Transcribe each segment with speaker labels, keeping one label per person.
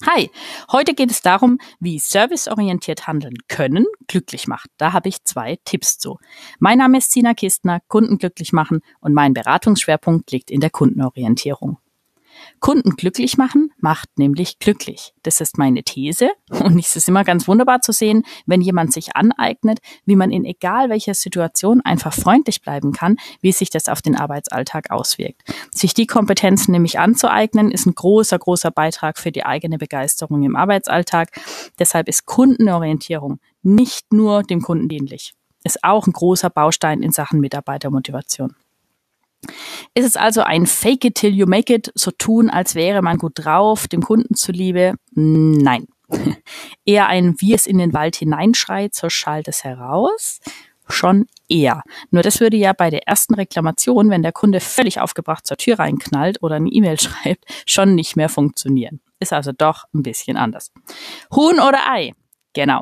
Speaker 1: Hi, heute geht es darum, wie serviceorientiert handeln können glücklich macht. Da habe ich 2 Tipps zu. Mein Name ist Sina Kistner, Kunden glücklich machen und mein Beratungsschwerpunkt liegt in der Kundenorientierung. Kunden glücklich machen macht nämlich glücklich. Das ist meine These und es ist immer ganz wunderbar zu sehen, wenn jemand sich aneignet, wie man in egal welcher Situation einfach freundlich bleiben kann, wie sich das auf den Arbeitsalltag auswirkt. Sich die Kompetenzen nämlich anzueignen, ist ein großer, großer Beitrag für die eigene Begeisterung im Arbeitsalltag. Deshalb ist Kundenorientierung nicht nur dem Kunden dienlich, ist auch ein großer Baustein in Sachen Mitarbeitermotivation. Ist es also ein Fake it till you make it, so tun, als wäre man gut drauf, dem Kunden zuliebe? Nein. Eher ein wie es in den Wald hineinschreit, so schallt es heraus? Schon eher. Nur das würde ja bei der ersten Reklamation, wenn der Kunde völlig aufgebracht zur Tür reinknallt oder eine E-Mail schreibt, schon nicht mehr funktionieren. Ist also doch ein bisschen anders. Huhn oder Ei? Genau.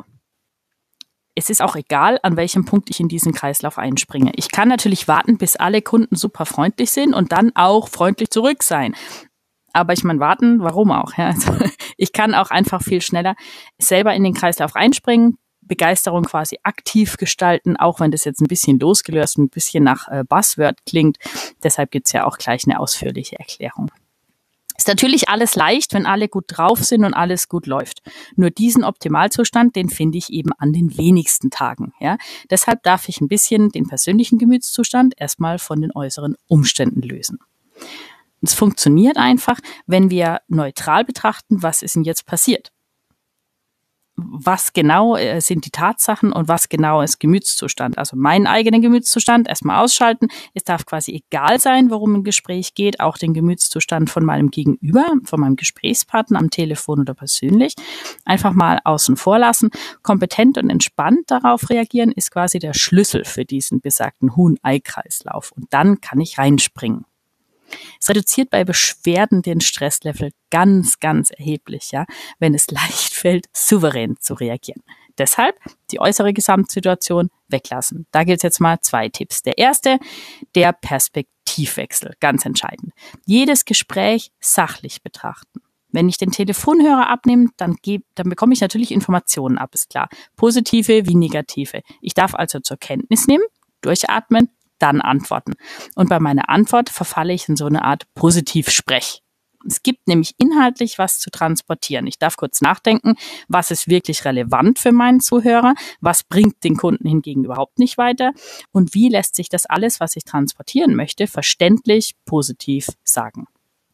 Speaker 1: Es ist auch egal, an welchem Punkt ich in diesen Kreislauf einspringe. Ich kann natürlich warten, bis alle Kunden super freundlich sind und dann auch freundlich zurück sein. Aber ich meine, warten, warum auch? Ja? Also, ich kann auch einfach viel schneller selber in den Kreislauf einspringen, Begeisterung quasi aktiv gestalten, auch wenn das jetzt ein bisschen losgelöst, ein bisschen nach Buzzword klingt. Deshalb gibt's ja auch gleich eine ausführliche Erklärung. Ist natürlich alles leicht, wenn alle gut drauf sind und alles gut läuft. Nur diesen Optimalzustand, den finde ich eben an den wenigsten Tagen. Ja? Deshalb darf ich ein bisschen den persönlichen Gemütszustand erstmal von den äußeren Umständen lösen. Es funktioniert einfach, wenn wir neutral betrachten, was ist denn jetzt passiert. Was genau sind die Tatsachen und was genau ist Gemütszustand. Also meinen eigenen Gemütszustand erstmal ausschalten. Es darf quasi egal sein, worum ein Gespräch geht, auch den Gemütszustand von meinem Gegenüber, von meinem Gesprächspartner am Telefon oder persönlich. Einfach mal außen vor lassen. Kompetent und entspannt darauf reagieren ist quasi der Schlüssel für diesen besagten Huhn-Ei-Kreislauf. Und dann kann ich reinspringen. Es reduziert bei Beschwerden den Stresslevel ganz, ganz erheblich, ja, wenn es leicht fällt, souverän zu reagieren. Deshalb die äußere Gesamtsituation weglassen. Da gilt es jetzt mal 2 Tipps. Der erste, der Perspektivwechsel, ganz entscheidend. Jedes Gespräch sachlich betrachten. Wenn ich den Telefonhörer abnehme, dann bekomme ich natürlich Informationen ab, ist klar. Positive wie negative. Ich darf also zur Kenntnis nehmen, durchatmen, dann antworten. Und bei meiner Antwort verfalle ich in so eine Art Positivsprech. Es gibt nämlich inhaltlich was zu transportieren. Ich darf kurz nachdenken, was ist wirklich relevant für meinen Zuhörer, was bringt den Kunden hingegen überhaupt nicht weiter und wie lässt sich das alles, was ich transportieren möchte, verständlich positiv sagen.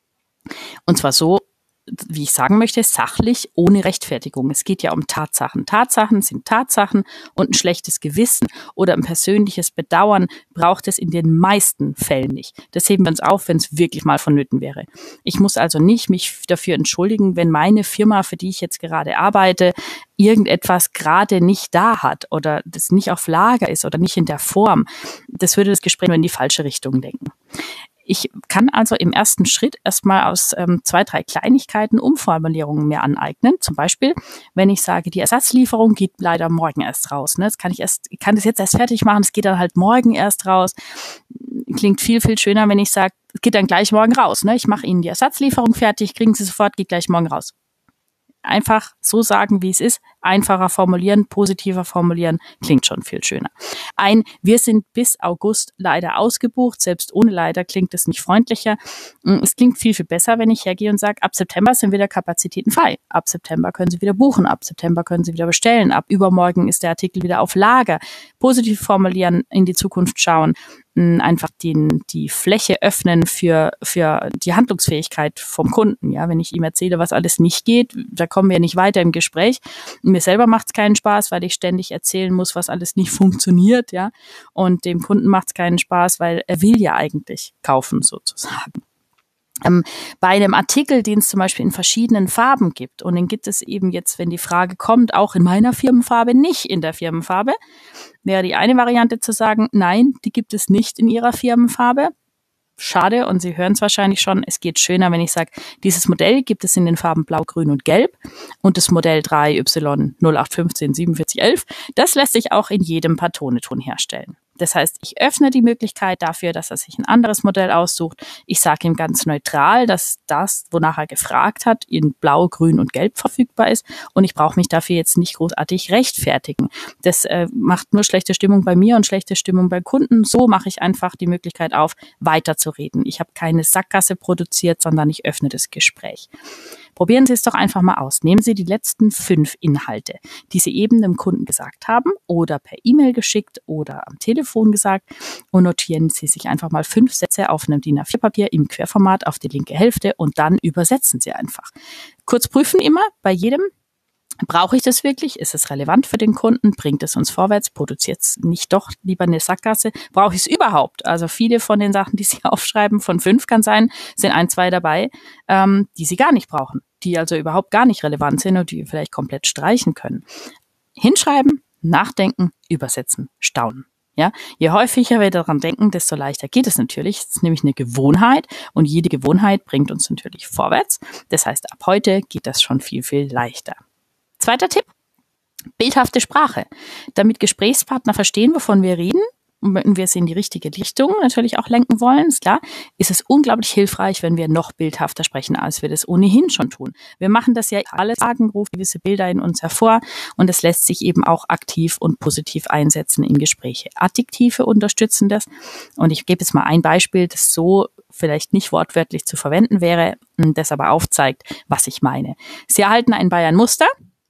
Speaker 1: Und zwar so, wie ich sagen möchte, sachlich, ohne Rechtfertigung. Es geht ja um Tatsachen. Tatsachen sind Tatsachen und ein schlechtes Gewissen oder ein persönliches Bedauern braucht es in den meisten Fällen nicht. Das heben wir uns auf, wenn es wirklich mal vonnöten wäre. Ich muss also nicht mich dafür entschuldigen, wenn meine Firma, für die ich jetzt gerade arbeite, irgendetwas gerade nicht da hat oder das nicht auf Lager ist oder nicht in der Form. Das würde das Gespräch nur in die falsche Richtung lenken. Ich kann also im ersten Schritt erstmal aus 2, 3 Kleinigkeiten Umformulierungen mir aneignen. Zum Beispiel, wenn ich sage, die Ersatzlieferung geht leider morgen erst raus. Ne? Ich kann das jetzt erst fertig machen, es geht dann halt morgen erst raus. Klingt viel, viel schöner, wenn ich sage, es geht dann gleich morgen raus. Ne? Ich mache Ihnen die Ersatzlieferung fertig, kriegen Sie sofort, geht gleich morgen raus. Einfach so sagen, wie es ist, einfacher formulieren, positiver formulieren, klingt schon viel schöner. Wir sind bis August leider ausgebucht, selbst ohne leider klingt es nicht freundlicher. Es klingt viel, viel besser, wenn ich hergehe und sage, ab September sind wieder Kapazitäten frei. Ab September können Sie wieder buchen, ab September können Sie wieder bestellen, ab übermorgen ist der Artikel wieder auf Lager. Positiv formulieren, in die Zukunft schauen, einfach die Fläche öffnen für die Handlungsfähigkeit vom Kunden. Ja, wenn ich ihm erzähle, was alles nicht geht, da kommen wir nicht weiter im Gespräch. Mir selber macht es keinen Spaß, weil ich ständig erzählen muss, was alles nicht funktioniert, ja. Und dem Kunden macht es keinen Spaß, weil er will ja eigentlich kaufen, sozusagen. Bei einem Artikel, den es zum Beispiel in verschiedenen Farben gibt, und den gibt es eben jetzt, wenn die Frage kommt, auch in meiner Firmenfarbe, nicht in der Firmenfarbe, wäre die eine Variante zu sagen, nein, die gibt es nicht in Ihrer Firmenfarbe. Schade, und Sie hören es wahrscheinlich schon, es geht schöner, wenn ich sage, dieses Modell gibt es in den Farben Blau, Grün und Gelb und das Modell 3Y 0815 4711, das lässt sich auch in jedem Pantone-Ton herstellen. Das heißt, ich öffne die Möglichkeit dafür, dass er sich ein anderes Modell aussucht. Ich sage ihm ganz neutral, dass das, wonach er gefragt hat, in Blau, Grün und Gelb verfügbar ist. Und ich brauche mich dafür jetzt nicht großartig rechtfertigen. Das macht nur schlechte Stimmung bei mir und schlechte Stimmung bei Kunden. So mache ich einfach die Möglichkeit auf, weiterzureden. Ich habe keine Sackgasse produziert, sondern ich öffne das Gespräch. Probieren Sie es doch einfach mal aus. Nehmen Sie die letzten 5 Inhalte, die Sie eben dem Kunden gesagt haben oder per E-Mail geschickt oder am Telefon gesagt und notieren Sie sich einfach mal 5 Sätze auf einem DIN A4-Papier im Querformat auf die linke Hälfte und dann übersetzen Sie einfach. Kurz prüfen immer bei jedem. Brauche ich das wirklich? Ist es relevant für den Kunden? Bringt es uns vorwärts? Produziert es nicht doch lieber eine Sackgasse? Brauche ich es überhaupt? Also viele von den Sachen, die Sie aufschreiben, von 5 kann sein, sind 1, 2 dabei, die Sie gar nicht brauchen, die also überhaupt gar nicht relevant sind und die vielleicht komplett streichen können. Hinschreiben, nachdenken, übersetzen, staunen. Ja, je häufiger wir daran denken, desto leichter geht es natürlich. Es ist nämlich eine Gewohnheit und jede Gewohnheit bringt uns natürlich vorwärts. Das heißt, ab heute geht das schon viel, viel leichter. Zweiter Tipp, bildhafte Sprache. Damit Gesprächspartner verstehen, wovon wir reden und wenn wir es in die richtige Richtung natürlich auch lenken wollen, ist klar, ist es unglaublich hilfreich, wenn wir noch bildhafter sprechen, als wir das ohnehin schon tun. Wir machen das ja alle Tagen, rufen gewisse Bilder in uns hervor und es lässt sich eben auch aktiv und positiv einsetzen in Gespräche. Adjektive unterstützen das und ich gebe jetzt mal ein Beispiel, das so vielleicht nicht wortwörtlich zu verwenden wäre, das aber aufzeigt, was ich meine. Sie erhalten ein Bayern-Muster.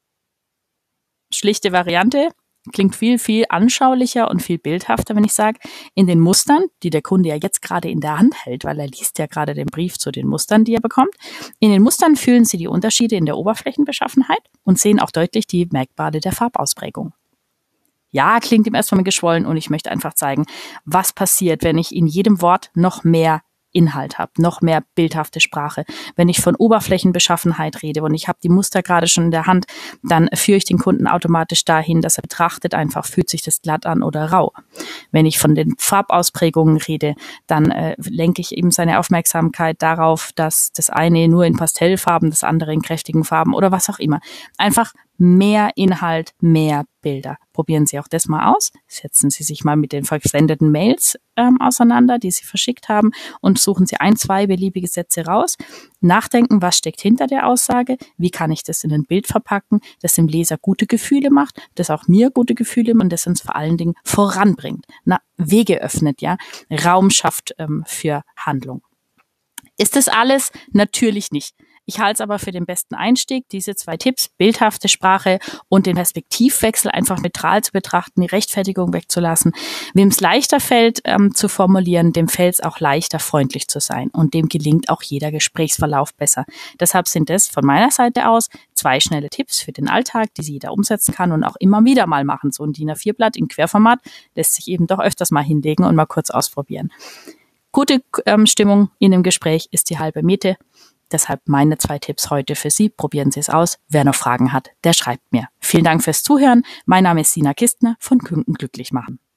Speaker 1: Schlichte Variante, klingt viel, viel anschaulicher und viel bildhafter, wenn ich sage, in den Mustern, die der Kunde ja jetzt gerade in der Hand hält, weil er liest ja gerade den Brief zu den Mustern, die er bekommt. In den Mustern fühlen Sie die Unterschiede in der Oberflächenbeschaffenheit und sehen auch deutlich die Merkmale der Farbausprägung. Ja, klingt im ersten Moment geschwollen und ich möchte einfach zeigen, was passiert, wenn ich in jedem Wort noch mehr Inhalt habe, noch mehr bildhafte Sprache. Wenn ich von Oberflächenbeschaffenheit rede und ich habe die Muster gerade schon in der Hand, dann führe ich den Kunden automatisch dahin, dass er betrachtet einfach, fühlt sich das glatt an oder rau. Wenn ich von den Farbausprägungen rede, dann lenke ich eben seine Aufmerksamkeit darauf, dass das eine nur in Pastellfarben, das andere in kräftigen Farben oder was auch immer. Einfach mehr Inhalt, mehr Bilder. Probieren Sie auch das mal aus. Setzen Sie sich mal mit den versendeten Mails auseinander, die Sie verschickt haben und suchen Sie 1, 2 beliebige Sätze raus. Nachdenken, was steckt hinter der Aussage? Wie kann ich das in ein Bild verpacken, das dem Leser gute Gefühle macht, das auch mir gute Gefühle macht und das uns vor allen Dingen voranbringt. Wege öffnet, ja, Raum schafft für Handlung. Ist das alles? Natürlich nicht. Ich halte es aber für den besten Einstieg, diese 2 Tipps, bildhafte Sprache und den Perspektivwechsel einfach neutral zu betrachten, die Rechtfertigung wegzulassen. Wem es leichter fällt zu formulieren, dem fällt es auch leichter, freundlich zu sein und dem gelingt auch jeder Gesprächsverlauf besser. Deshalb sind das von meiner Seite aus 2 schnelle Tipps für den Alltag, die jeder umsetzen kann und auch immer wieder mal machen. So ein DIN A4-Blatt in Querformat lässt sich eben doch öfters mal hinlegen und mal kurz ausprobieren. Gute Stimmung in dem Gespräch ist die halbe Miete. Deshalb meine 2 Tipps heute für Sie. Probieren Sie es aus. Wer noch Fragen hat, der schreibt mir. Vielen Dank fürs Zuhören. Mein Name ist Sina Kistner von Kunden glücklich machen.